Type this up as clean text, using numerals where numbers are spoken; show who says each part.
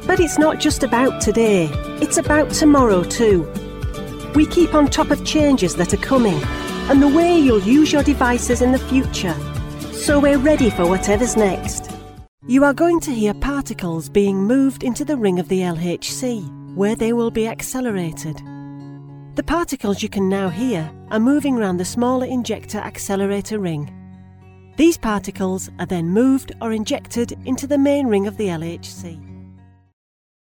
Speaker 1: But it's not just about today, it's about tomorrow too. We keep on top of changes that are coming and the way you'll use your devices in the future, so we're ready for whatever's next. You are going to hear particles being moved into the ring of the LHC, where they will be accelerated. The particles you can now hear are moving around the smaller injector accelerator ring. These particles are then moved or injected into the main ring of the LHC.